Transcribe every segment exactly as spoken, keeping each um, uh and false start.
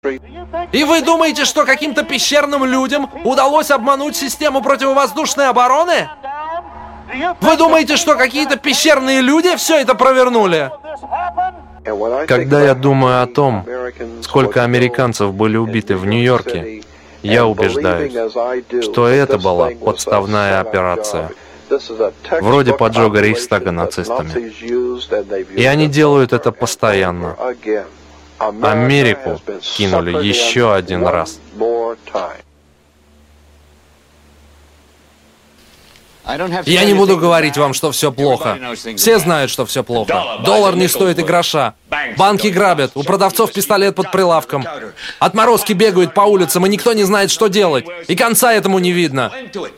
И вы думаете, что каким-то пещерным людям удалось обмануть систему противовоздушной обороны? Вы думаете, что какие-то пещерные люди все это провернули? Когда я думаю о том, сколько американцев были убиты в Нью-Йорке, я убеждаюсь, что это была подставная операция, вроде поджога Рейхстага нацистами. И они делают это постоянно. Америку кинули еще один раз. Я не буду говорить вам, что все плохо. Все знают, что все плохо. Доллар не стоит и гроша. Банки грабят, у продавцов пистолет под прилавком. Отморозки бегают по улицам, и никто не знает, что делать. И конца этому не видно.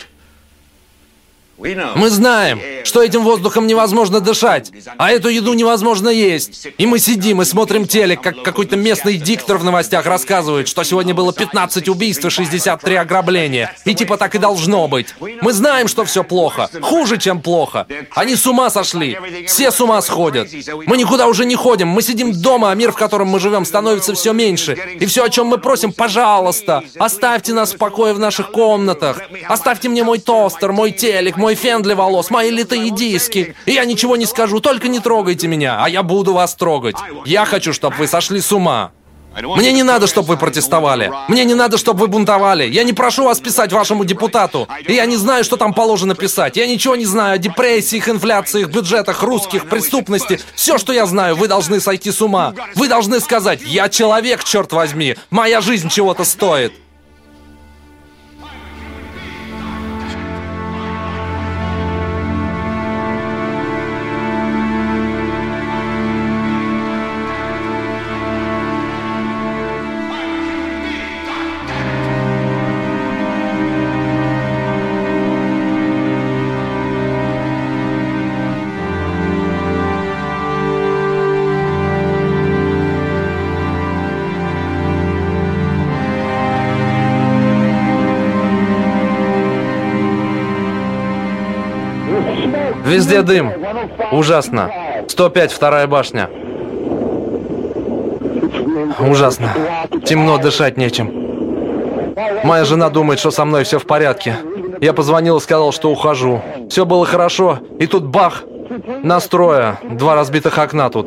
Мы знаем, что этим воздухом невозможно дышать, а эту еду невозможно есть. И мы сидим и смотрим телек, как какой-то местный диктор в новостях рассказывает, что сегодня было пятнадцать убийств и шестьдесят три ограбления. И типа так и должно быть. Мы знаем, что все плохо. Хуже, чем плохо. Они с ума сошли. Все с ума сходят. Мы никуда уже не ходим. Мы сидим дома, а мир, в котором мы живем, становится все меньше. И все, о чем мы просим, пожалуйста, оставьте нас в покое в наших комнатах. Оставьте мне мой тостер, мой телек, мой фен для волос, мои литые диски. И я ничего не скажу, только не трогайте меня, а я буду вас трогать. Я хочу, чтобы вы сошли с ума. Мне не надо, чтобы вы протестовали. Мне не надо, чтобы вы бунтовали. Я не прошу вас писать вашему депутату. И я не знаю, что там положено писать. Я ничего не знаю о депрессиях, инфляциях, бюджетах, русских, преступности. Все, что я знаю, вы должны сойти с ума. Вы должны сказать: я человек, черт возьми. Моя жизнь чего-то стоит. Везде дым. Ужасно. сто пять, вторая башня. Ужасно. Темно, дышать нечем. Моя жена думает, что со мной все в порядке. Я позвонил и сказал, что ухожу. Все было хорошо, и тут бах! Настроя. Два разбитых окна тут.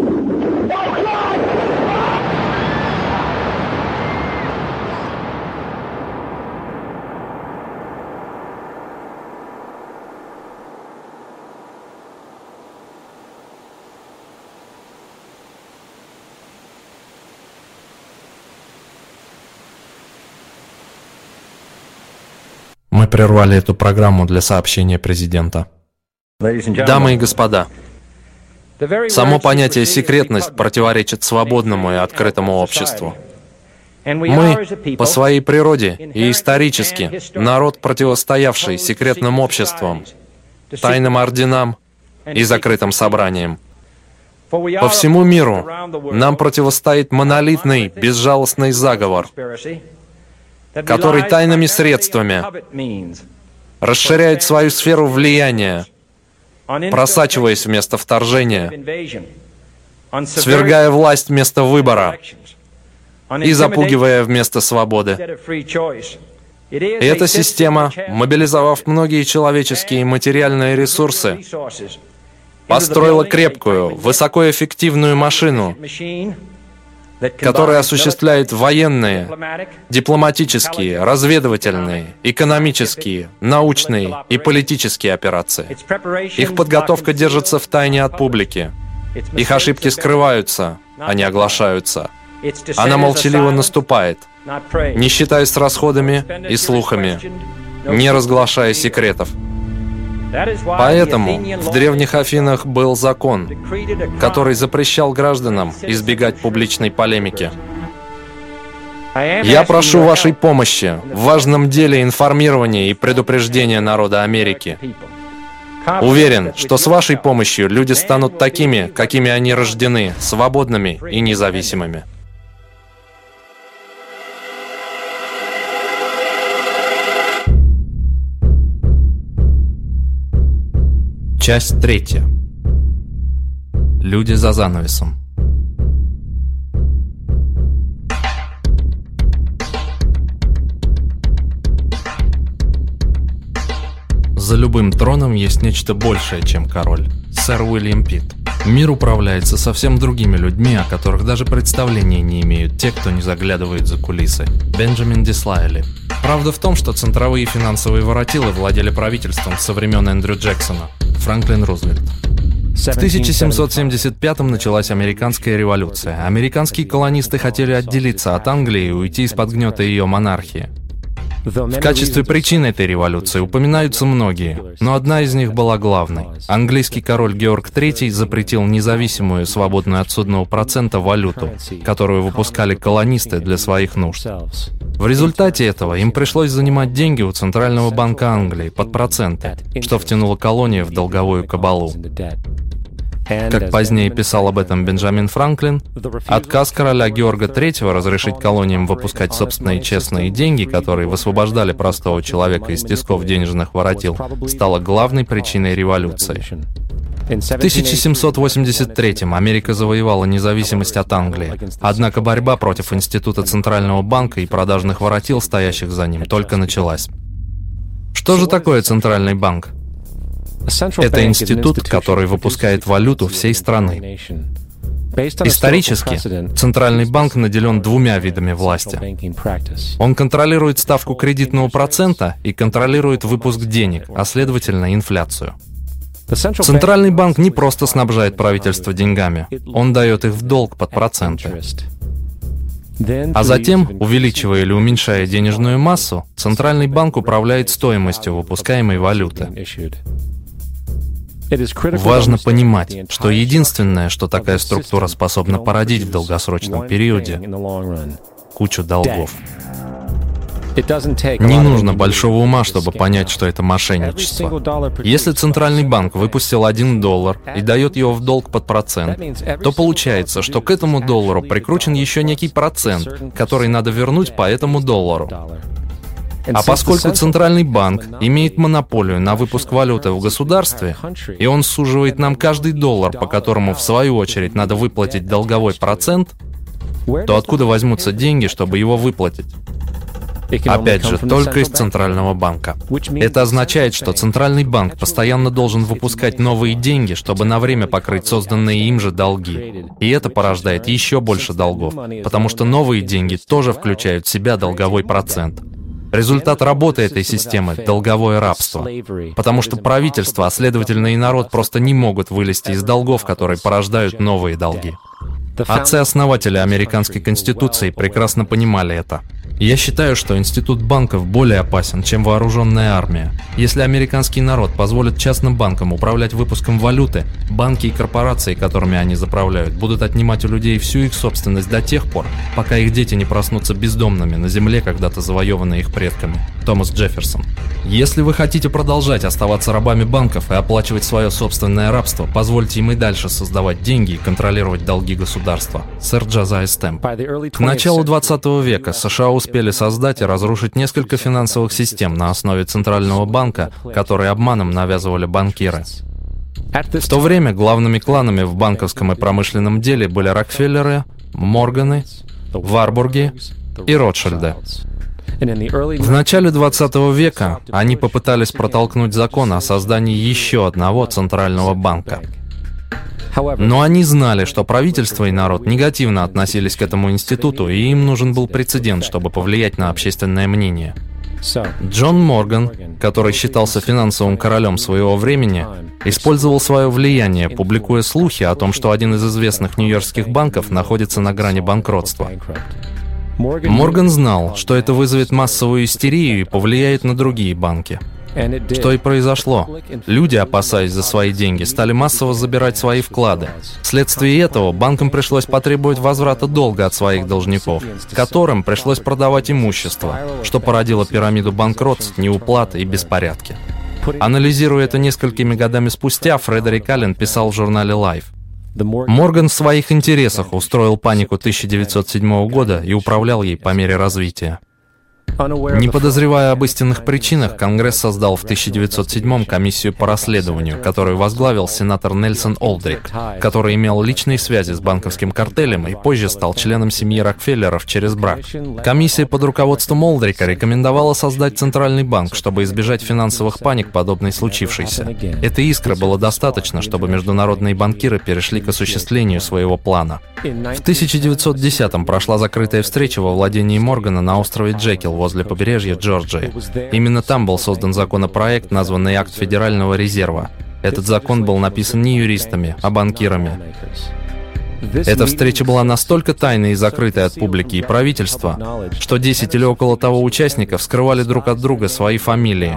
Мы прервали эту программу для сообщения президента. Дамы и господа, само понятие «секретность» противоречит свободному и открытому обществу. Мы, по своей природе и исторически, народ, противостоявший секретным обществам, тайным орденам и закрытым собраниям. По всему миру нам противостоит монолитный, безжалостный заговор, который тайными средствами расширяет свою сферу влияния, просачиваясь вместо вторжения, свергая власть вместо выбора и запугивая вместо свободы. И эта система, мобилизовав многие человеческие и материальные ресурсы, построила крепкую, высокоэффективную машину, которая осуществляет военные, дипломатические, разведывательные, экономические, научные и политические операции. Их подготовка держится в тайне от публики. Их ошибки скрываются, а не оглашаются. Она молчаливо наступает, не считаясь с расходами и слухами, не разглашая секретов. Поэтому в древних Афинах был закон, который запрещал гражданам избегать публичной полемики. Я прошу вашей помощи в важном деле информирования и предупреждения народа Америки. Уверен, что с вашей помощью люди станут такими, какими они рождены, свободными и независимыми. Часть третья. Люди за занавесом. За любым троном есть нечто большее, чем король. Сэр Уильям Питт. Мир управляется совсем другими людьми, о которых даже представления не имеют те, кто не заглядывает за кулисы. Бенджамин Дизраэли. Правда в том, что центровые финансовые воротилы владели правительством со времен Эндрю Джексона. Франклин Рузвельт. В тысяча семьсот семьдесят пятом началась американская революция. Американские колонисты хотели отделиться от Англии и уйти из-под гнета ее монархии. В качестве причин этой революции упоминаются многие, но одна из них была главной. Английский король Георг третий запретил независимую, свободную от судного процента валюту, которую выпускали колонисты для своих нужд. В результате этого им пришлось занимать деньги у Центрального банка Англии под проценты, что втянуло колонию в долговую кабалу. Как позднее писал об этом Бенджамин Франклин, отказ короля Георга третьего разрешить колониям выпускать собственные честные деньги, которые высвобождали простого человека из тисков денежных воротил, стала главной причиной революции. В тысяча семьсот восемьдесят третьем Америка завоевала независимость от Англии, однако борьба против института Центрального банка и продажных воротил, стоящих за ним, только началась. Что же такое Центральный банк? Это институт, который выпускает валюту всей страны. Исторически, Центральный банк наделен двумя видами власти. Он контролирует ставку кредитного процента и контролирует выпуск денег, а следовательно инфляцию. Центральный банк не просто снабжает правительство деньгами, он дает их в долг под проценты. А затем, увеличивая или уменьшая денежную массу, Центральный банк управляет стоимостью выпускаемой валюты. Важно понимать, что единственное, что такая структура способна породить в долгосрочном периоде — кучу долгов. Не нужно большого ума, чтобы понять, что это мошенничество. Если Центральный банк выпустил один доллар и дает его в долг под процент, то получается, что к этому доллару прикручен еще некий процент, который надо вернуть по этому доллару. А поскольку Центральный банк имеет монополию на выпуск валюты в государстве, и он суживает нам каждый доллар, по которому, в свою очередь, надо выплатить долговой процент, то откуда возьмутся деньги, чтобы его выплатить? Опять же, только из Центрального банка. Это означает, что Центральный банк постоянно должен выпускать новые деньги, чтобы на время покрыть созданные им же долги. И это порождает еще больше долгов, потому что новые деньги тоже включают в себя долговой процент. Результат работы этой системы — долговое рабство. Потому что правительство, а следовательно и народ, просто не могут вылезти из долгов, которые порождают новые долги. Отцы-основатели американской конституции прекрасно понимали это. Я считаю, что институт банков более опасен, чем вооруженная армия. Если американский народ позволит частным банкам управлять выпуском валюты, банки и корпорации, которыми они заправляют, будут отнимать у людей всю их собственность до тех пор, пока их дети не проснутся бездомными на земле, когда-то завоеванной их предками. Томас Джефферсон. Если вы хотите продолжать оставаться рабами банков и оплачивать свое собственное рабство, позвольте им и дальше создавать деньги и контролировать долги государства. Сэр Джозайя Стэмп. К началу двадцатого века США успели создать и разрушить несколько финансовых систем на основе Центрального банка, которые обманом навязывали банкиры. В то время главными кланами в банковском и промышленном деле были Рокфеллеры, Морганы, Варбурги и Ротшильды. В начале двадцатого века они попытались протолкнуть закон о создании еще одного Центрального банка. Но они знали, что правительство и народ негативно относились к этому институту, и им нужен был прецедент, чтобы повлиять на общественное мнение. Джон Морган, который считался финансовым королем своего времени, использовал свое влияние, публикуя слухи о том, что один из известных нью-йоркских банков находится на грани банкротства. Морган знал, что это вызовет массовую истерию и повлияет на другие банки. Что и произошло. Люди, опасаясь за свои деньги, стали массово забирать свои вклады. Вследствие этого банкам пришлось потребовать возврата долга от своих должников, которым пришлось продавать имущество, что породило пирамиду банкротств, неуплат и беспорядки. Анализируя это несколькими годами спустя, Фредерик Аллен писал в журнале Life: Морган в своих интересах устроил панику тысяча девятьсот седьмого года и управлял ей по мере развития. Не подозревая об истинных причинах, Конгресс создал в тысяча девятьсот седьмом комиссию по расследованию, которую возглавил сенатор Нельсон Олдрик, который имел личные связи с банковским картелем и позже стал членом семьи Рокфеллеров через брак. Комиссия под руководством Олдрика рекомендовала создать центральный банк, чтобы избежать финансовых паник, подобной случившейся. Этой искры было достаточно, чтобы международные банкиры перешли к осуществлению своего плана. В тысяча девятьсот десятом прошла закрытая встреча во владении Моргана на острове Джекил возле побережья Джорджии. Именно там был создан законопроект, названный Акт Федерального резерва. Этот закон был написан не юристами, а банкирами. Эта встреча была настолько тайной и закрытой от публики и правительства, что десять или около того участников скрывали друг от друга свои фамилии.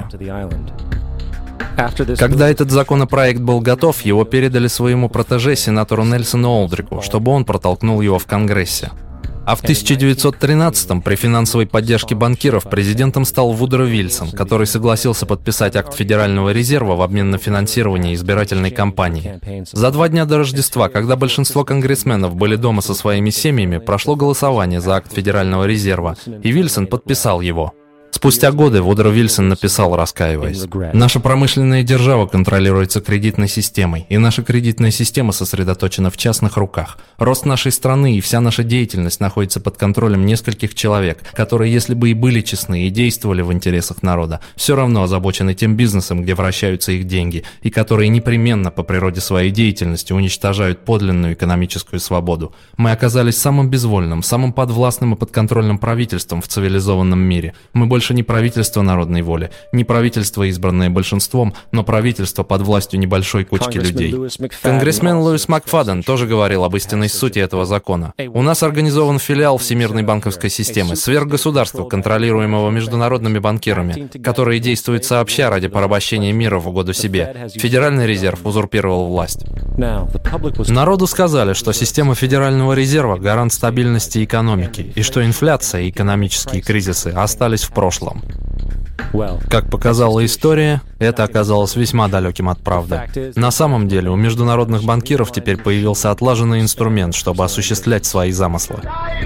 Когда этот законопроект был готов, его передали своему протеже, сенатору Нельсону Олдрику, чтобы он протолкнул его в Конгрессе. А в тысяча девятьсот тринадцатом при финансовой поддержке банкиров президентом стал Вудро Вильсон, который согласился подписать акт Федерального резерва в обмен на финансирование избирательной кампании. За два дня до Рождества, когда большинство конгрессменов были дома со своими семьями, прошло голосование за акт Федерального резерва, и Вильсон подписал его. Спустя годы Вудро Вильсон написал, раскаиваясь: «Наша промышленная держава контролируется кредитной системой, и наша кредитная система сосредоточена в частных руках. Рост нашей страны и вся наша деятельность находится под контролем нескольких человек, которые, если бы и были честны и действовали в интересах народа, все равно озабочены тем бизнесом, где вращаются их деньги, и которые непременно по природе своей деятельности уничтожают подлинную экономическую свободу. Мы оказались самым безвольным, самым подвластным и подконтрольным правительством в цивилизованном мире. Мы больше не правительство народной воли, не правительство, избранное большинством, но правительство под властью небольшой кучки людей». Конгрессмен Луис Макфаден тоже говорил об истинной сути этого закона. «У нас организован филиал Всемирной банковской системы, сверхгосударства, контролируемого международными банкирами, которые действуют сообща ради порабощения мира в угоду себе. Федеральный резерв узурпировал власть». Народу сказали, что система Федерального резерва – гарант стабильности экономики, и что инфляция и экономические кризисы остались в прошлом. Как показала история, это оказалось весьма далеким от правды. На самом деле, у международных банкиров теперь появился отлаженный инструмент, чтобы осуществлять свои замыслы.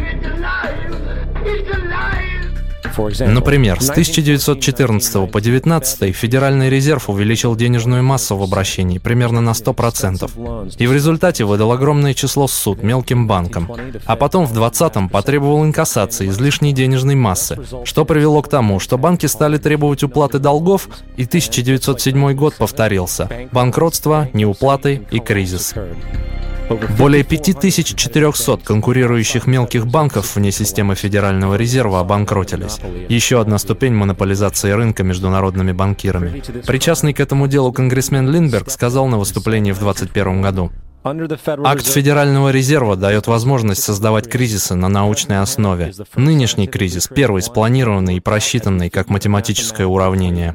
Например, с тысяча девятьсот четырнадцатого по девятнадцатый Федеральный резерв увеличил денежную массу в обращении примерно на сто процентов. И в результате выдал огромное число ссуд мелким банкам. А потом в двадцатом потребовал инкассации излишней денежной массы, что привело к тому, что банки стали требовать уплаты долгов, и тысяча девятьсот седьмой год повторился. Банкротство, неуплаты и кризис. Более пять тысяч четыреста конкурирующих мелких банков вне системы Федерального резерва обанкротились. Еще одна ступень монополизации рынка международными банкирами. Причастный к этому делу конгрессмен Линдберг сказал на выступлении в двадцать первом году: «Акт Федерального резерва дает возможность создавать кризисы на научной основе. Нынешний кризис — первый спланированный и просчитанный как математическое уравнение».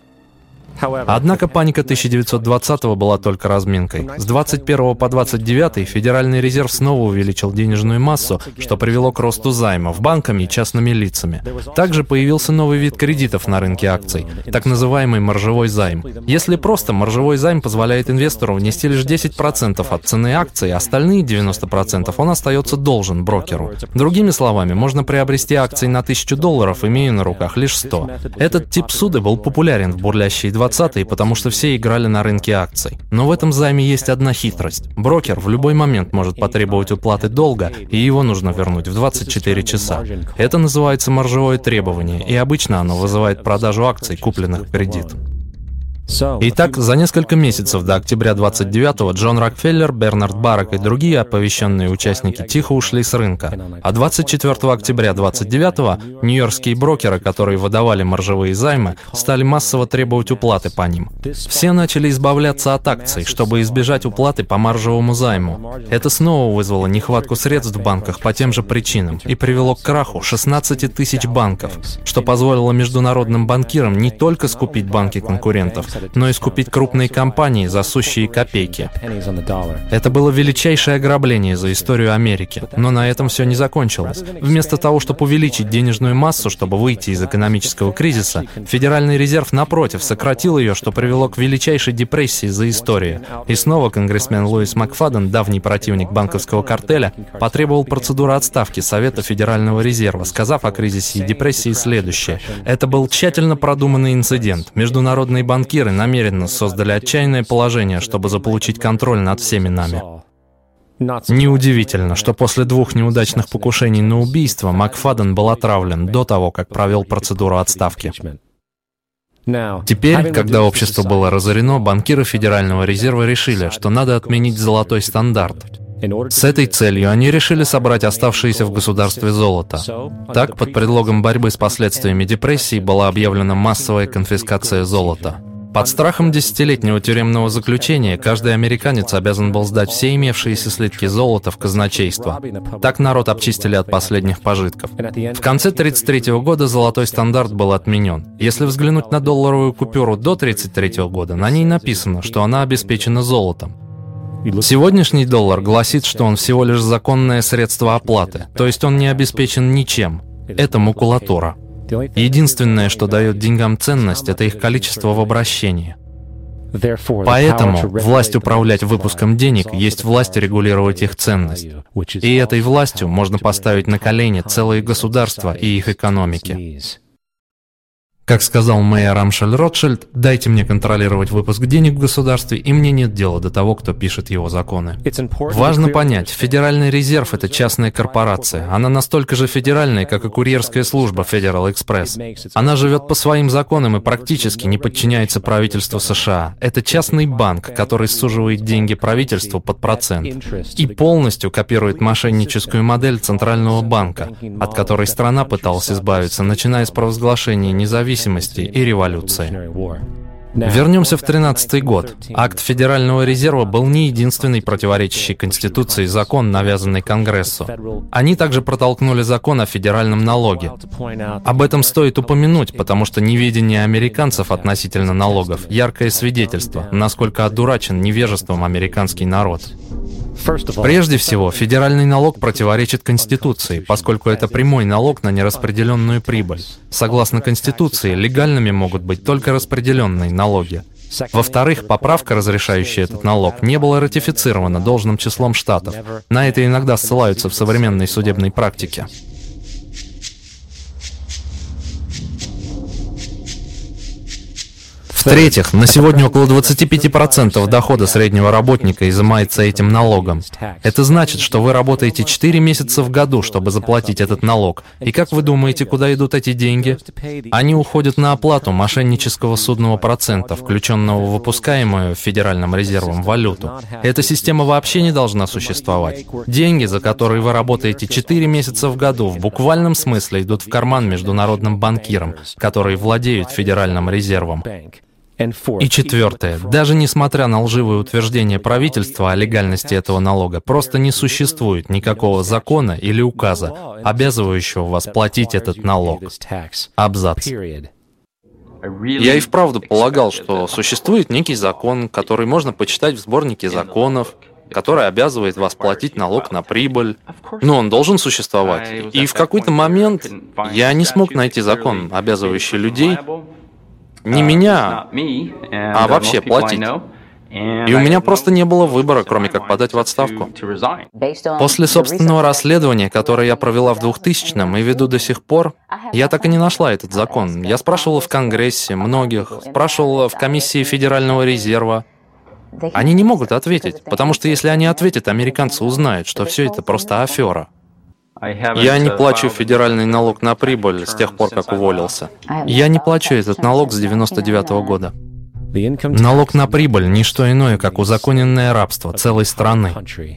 Однако паника тысяча девятьсот двадцатого была только разминкой. С двадцать первого по двадцать девятый Федеральный резерв снова увеличил денежную массу, что привело к росту займов банками и частными лицами. Также появился новый вид кредитов на рынке акций, так называемый маржевой займ. Если просто, маржевой займ позволяет инвестору внести лишь десять процентов от цены акций, а остальные девяносто процентов он остается должен брокеру. Другими словами, можно приобрести акции на тысячу долларов, имея на руках лишь сто. Этот тип суда был популярен в бурлящие двадцатые, потому что все играли на рынке акций. Но в этом займе есть одна хитрость. Брокер в любой момент может потребовать уплаты долга, и его нужно вернуть в двадцать четыре часа. Это называется маржевое требование, и обычно оно вызывает продажу акций, купленных в кредит. Итак, за несколько месяцев до октября двадцать девятого Джон Рокфеллер, Бернард Барак и другие оповещенные участники тихо ушли с рынка. А двадцать четвёртого октября двадцать девятого нью-йоркские брокеры, которые выдавали маржевые займы, стали массово требовать уплаты по ним. Все начали избавляться от акций, чтобы избежать уплаты по маржевому займу. Это снова вызвало нехватку средств в банках по тем же причинам и привело к краху шестнадцати тысяч банков, что позволило международным банкирам не только скупить банки конкурентов, но и скупить крупные компании за сущие копейки. Это было величайшее ограбление за историю Америки, но на этом все не закончилось. Вместо того, чтобы увеличить денежную массу, чтобы выйти из экономического кризиса, Федеральный резерв, напротив, сократил ее, что привело к величайшей депрессии за историю. И снова конгрессмен Луис Макфаден, давний противник банковского картеля, потребовал процедуры отставки Совета Федерального резерва, сказав о кризисе и депрессии следующее. Это был тщательно продуманный инцидент. Международные банкиры намеренно создали отчаянное положение, чтобы заполучить контроль над всеми нами. Неудивительно, что после двух неудачных покушений на убийство Макфаден был отравлен до того, как провел процедуру отставки. Теперь, когда общество было разорено, банкиры Федерального резерва решили, что надо отменить золотой стандарт. С этой целью они решили собрать оставшееся в государстве золото. Так, под предлогом борьбы с последствиями депрессии была объявлена массовая конфискация золота. Под страхом десятилетнего тюремного заключения каждый американец обязан был сдать все имевшиеся слитки золота в казначейство. Так народ обчистили от последних пожитков. В конце тридцать третьего года золотой стандарт был отменен. Если взглянуть на долларовую купюру до тридцать третьего года, на ней написано, что она обеспечена золотом. Сегодняшний доллар гласит, что он всего лишь законное средство оплаты, то есть он не обеспечен ничем. Это макулатура. Единственное, что дает деньгам ценность, это их количество в обращении. Поэтому власть управлять выпуском денег есть власть регулировать их ценность. И этой властью можно поставить на колени целые государства и их экономики. Как сказал мэр Рамшель Ротшильд, дайте мне контролировать выпуск денег в государстве, и мне нет дела до того, кто пишет его законы. Важно понять, Федеральный резерв — это частная корпорация. Она настолько же федеральная, как и курьерская служба Federal Express. Она живет по своим законам и практически не подчиняется правительству США. Это частный банк, который суживает деньги правительству под процент. И полностью копирует мошенническую модель Центрального банка, от которой страна пыталась избавиться, начиная с провозглашения независимости и революции. Вернемся в тринадцатый год. Акт Федерального резерва был не единственный противоречащий Конституции закон, навязанный Конгрессу. Они также протолкнули закон о федеральном налоге. Об этом стоит упомянуть, потому что неведение американцев относительно налогов — яркое свидетельство, насколько одурачен невежеством американский народ. Прежде всего, федеральный налог противоречит Конституции, поскольку это прямой налог на нераспределенную прибыль. Согласно Конституции, легальными могут быть только распределенные налоги. Во-вторых, поправка, разрешающая этот налог, не была ратифицирована должным числом штатов. На это иногда ссылаются в современной судебной практике. В-третьих, на сегодня около двадцати пяти процентов дохода среднего работника изымается этим налогом. Это значит, что вы работаете четыре месяца в году, чтобы заплатить этот налог. И как вы думаете, куда идут эти деньги? Они уходят на оплату мошеннического судного процента, включенного в выпускаемую Федеральным резервом валюту. Эта система вообще не должна существовать. Деньги, за которые вы работаете четыре месяца в году, в буквальном смысле идут в карман международным банкирам, которые владеют Федеральным резервом. И четвертое. Даже несмотря на лживые утверждения правительства о легальности этого налога, просто не существует никакого закона или указа, обязывающего вас платить этот налог. Абзац. Я и вправду полагал, что существует некий закон, который можно почитать в сборнике законов, который обязывает вас платить налог на прибыль. Но он должен существовать. И в какой-то момент я не смог найти закон, обязывающий людей, не меня, а вообще платить. И у меня просто не было выбора, кроме как подать в отставку. После собственного расследования, которое я провела в двухтысячном и веду до сих пор, я так и не нашла этот закон. Я спрашивала в Конгрессе многих, спрашивала в комиссии Федерального резерва. Они не могут ответить, потому что если они ответят, американцы узнают, что все это просто афера. Я не плачу федеральный налог на прибыль с тех пор, как уволился. Я не плачу этот налог с девяносто девятого года. Налог на прибыль — не что иное, как узаконенное рабство целой страны.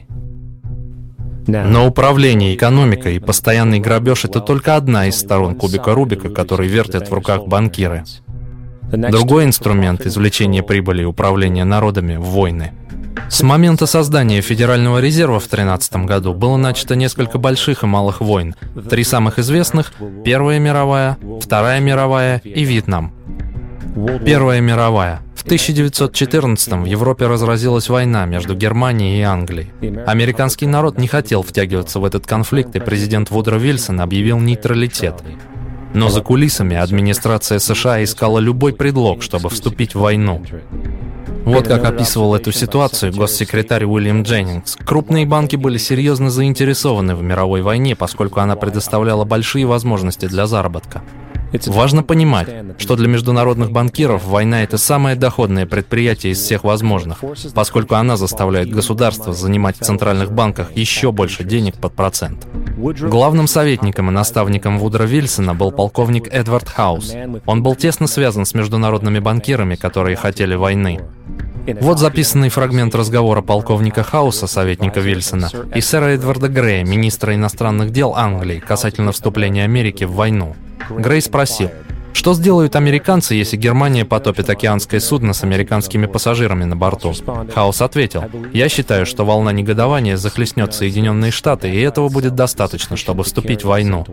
Но управление экономикой и постоянный грабеж — это только одна из сторон кубика Рубика, который вертят в руках банкиры. Другой инструмент извлечения прибыли и управления народами — войны. С момента создания Федерального резерва в тринадцатом году было начато несколько больших и малых войн. Три самых известных — Первая мировая, Вторая мировая и Вьетнам. Первая мировая. В В тысяча девятьсот четырнадцатом в Европе разразилась война между Германией и Англией. Американский народ не хотел втягиваться в этот конфликт, и президент Вудро Вильсон объявил нейтралитет. Но за кулисами администрация США искала любой предлог, чтобы вступить в войну. Вот как описывал эту ситуацию госсекретарь Уильям Дженнингс. Крупные банки были серьезно заинтересованы в мировой войне, поскольку она предоставляла большие возможности для заработка. Важно понимать, что для международных банкиров война — это самое доходное предприятие из всех возможных, поскольку она заставляет государство занимать в центральных банках еще больше денег под процент. Главным советником и наставником Вудро Вильсона был полковник Эдвард Хаус. Он был тесно связан с международными банкирами, которые хотели войны. Вот записанный фрагмент разговора полковника Хауса, советника Вильсона, и сэра Эдварда Грея, министра иностранных дел Англии, касательно вступления Америки в войну. Грей спросил: что сделают американцы, если Германия потопит океанское судно с американскими пассажирами на борту? Хаус ответил: я считаю, что волна негодования захлестнет Соединенные Штаты, и этого будет достаточно, чтобы вступить в войну.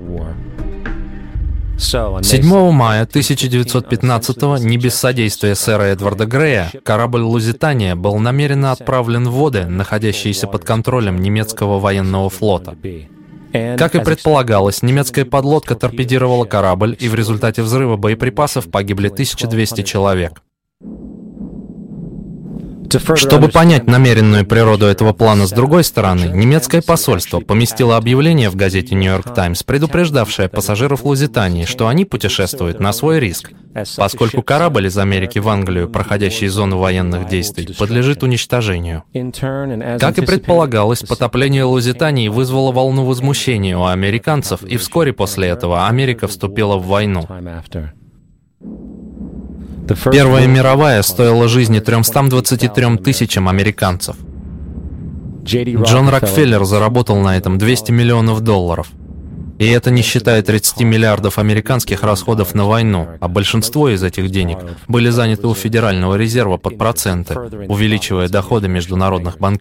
седьмого мая тысяча девятьсот пятнадцатого, не без содействия сэра Эдварда Грея, корабль «Лузитания» был намеренно отправлен в воды, находящиеся под контролем немецкого военного флота. Как и предполагалось, немецкая подлодка торпедировала корабль, и в результате взрыва боеприпасов погибли тысяча двести человек. Чтобы понять намеренную природу этого плана с другой стороны, немецкое посольство поместило объявление в газете «Нью-Йорк Таймс», предупреждавшее пассажиров «Лузитании», что они путешествуют на свой риск, поскольку корабль из Америки в Англию, проходящий зону военных действий, подлежит уничтожению. Как и предполагалось, потопление «Лузитании» вызвало волну возмущения у американцев, и вскоре после этого Америка вступила в войну. Первая мировая стоила жизни тремстам двадцати трём тысячам американцев. Джон Рокфеллер заработал на этом двести миллионов долларов. И это не считая тридцати миллиардов американских расходов на войну, а большинство из этих денег были заняты у Федерального резерва под проценты, увеличивая доходы международных банкиров.